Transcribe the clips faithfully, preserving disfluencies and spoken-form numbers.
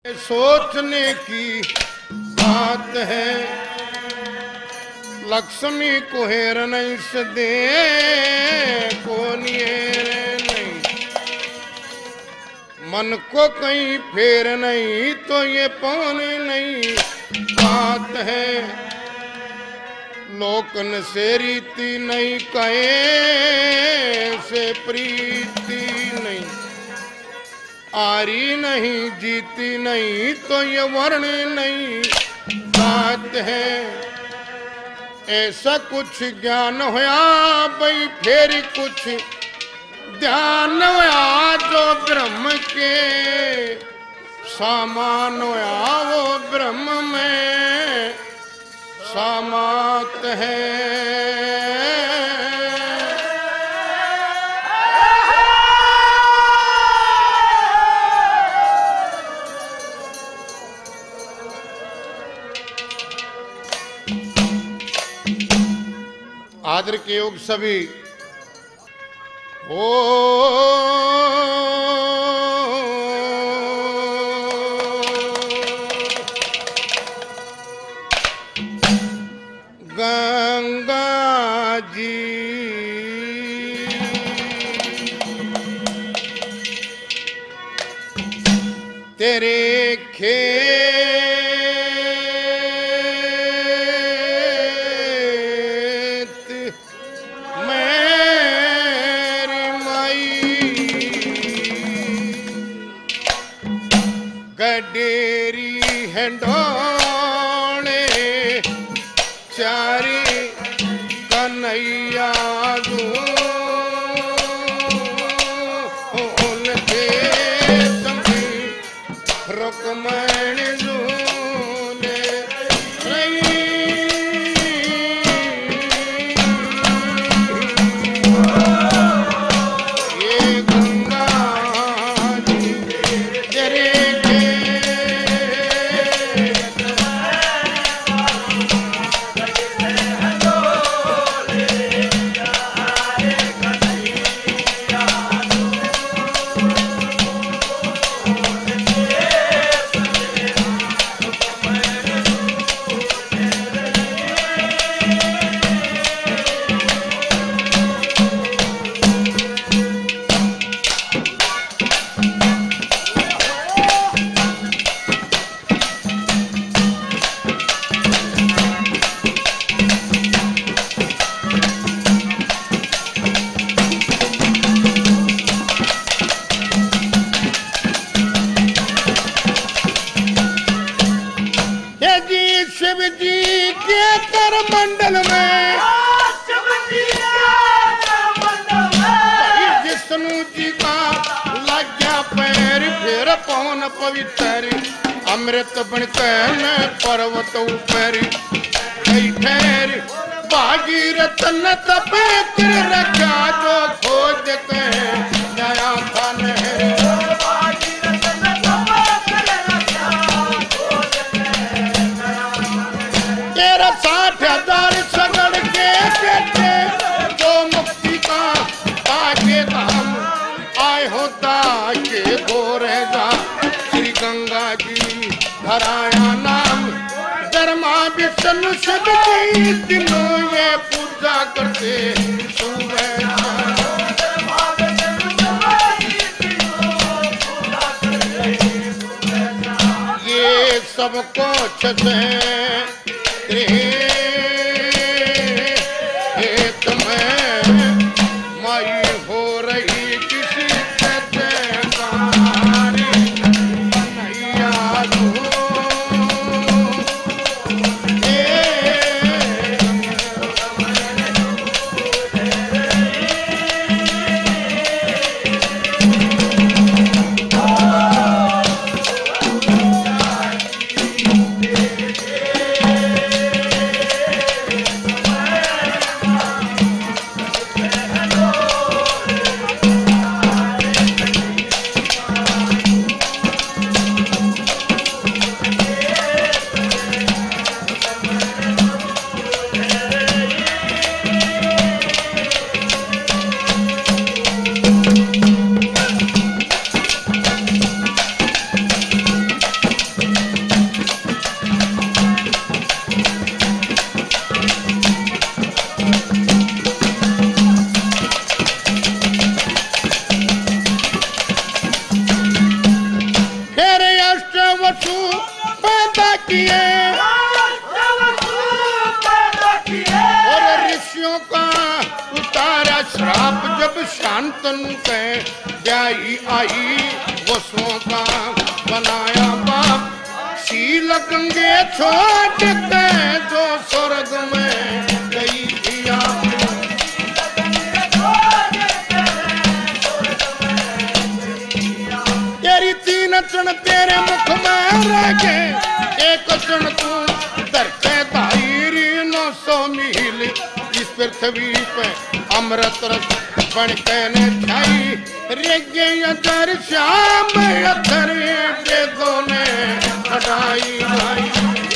सोचने की बात है, लक्ष्मी को हेर नहीं से दे को नहीं, मन को कहीं फेर नहीं तो ये पौन नहीं बात है। लोकन से रीति नहीं कहे से प्रीति नहीं, आरी नहीं जीती नहीं तो ये वर्ण नहीं बात है। ऐसा कुछ ज्ञान होया भाई फिर कुछ ध्यान होया, जो ब्रह्म के सामान होया वो ब्रह्म में समात है। आदर के योग सभी ओ गंगा जी तेरे खेत गडेरी हेंडोले चारी कन्हैया दू उनके रुकमण दूले ये गंगा जी तेरे शिव जी के कर मंडल में विष्णु जी का लग्या पैर फिर पवन पवित्र अमृत बनकर पर्वत ऊपर ठहर भागीरथ न तपे कर रखा जो खोजते नया धन है। तेरा साठ हजार सगड़ के बेटे जो मुक्ति का आगे धाम आए होता के गोरेगा श्री गंगा जी धराया नाम धर्मा विष्णु शिव जी तीनों ये पूजा करते सुबह ये सबको छते किए और ऋषियों का उतारा श्राप जब शांतनु के ब्याई आई वसुओं का बनाया बाप शील गंगे छोड़ के जो स्वर्ग में गई दिया तेरी तीन चरण तेरे मुख में रह गए एक चरण तू धरते धारी नौ सौ मील इस पृथ्वी पे अमृत रस बन के ने छाई रेगे अदर श्याम अथर वेदों ने हटाई भाई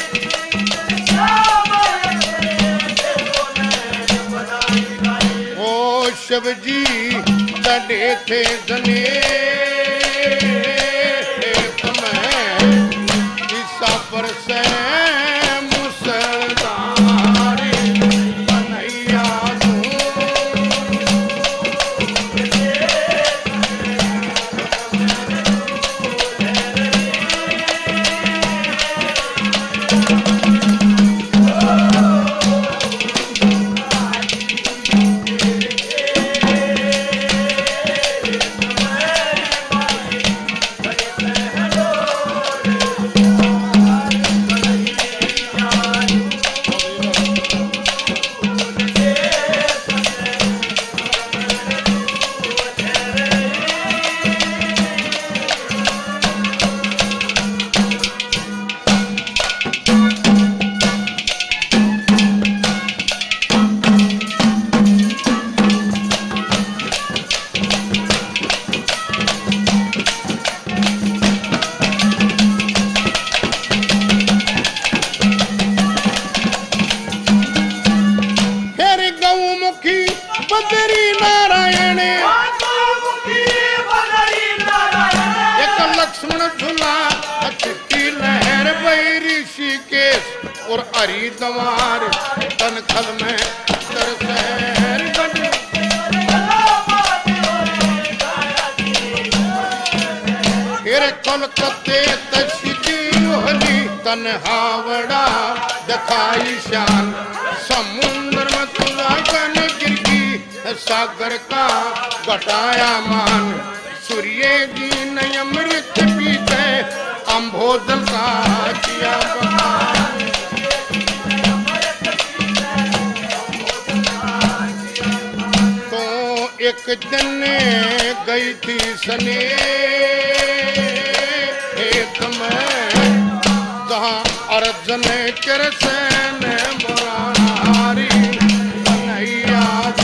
ओ शिव जी तड़े थे जने पर से मुसलधारी बनैया बदरी नारायण एक लक्ष्मण झूला चिट्ठी लहर बई ऋषिकेश और हरिद्वार तनखल में तरसहर फिर कोलकाते तस्दी होली तन हावड़ा दिखाई शान समुद्र में तुला कन सागर का घटाया मान सूर्य जी ने अमृत पीते अम्भोजन का किया तो एक दिन गई थी सने एक में जहाँ अर्जुन कृष्ण मुरारी कन्हैया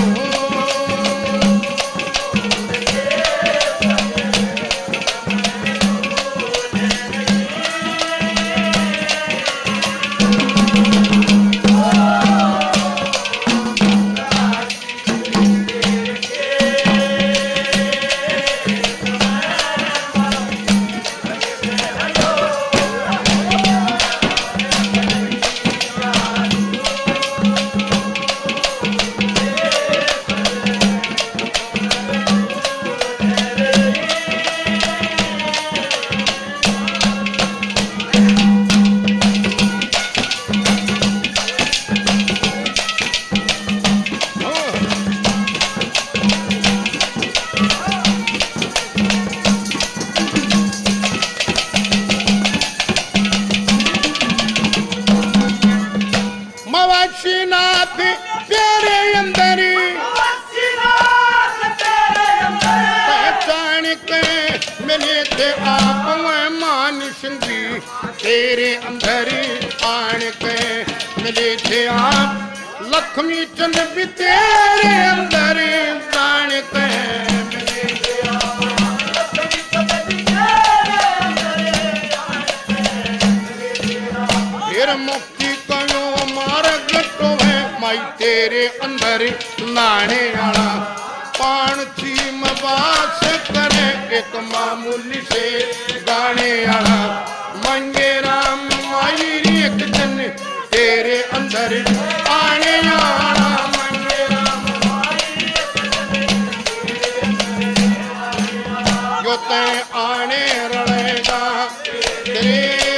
नाथ तेरे अंदर पहचान के मिले थे आप मान सिंधी तेरे अंदर आन के मिले थे आप लक्ष्मी चंद भी तेरे अंदर प्राण के मिले थे फिर मुक्ति कयो मार्ग तो है माई तेरे अंदर नाने आला पान चीम बास करे एक मामूली से गाने आला मंगे राम माई एक दिन तेरे अंदर आने आला मंगे राम माई जो ते आने रहेगा तेरे